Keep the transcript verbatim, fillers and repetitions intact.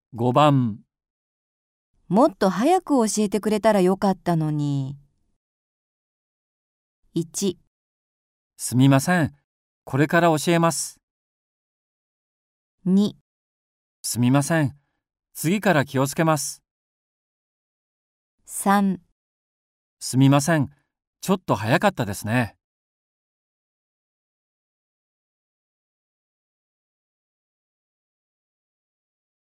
ごばん、 もっと早く教えてくれたらよかったのに。いち、 すみません。これから教えます。 に、 すみません。次から気をつけます。 さん。 すみません。ちょっと早かったですね。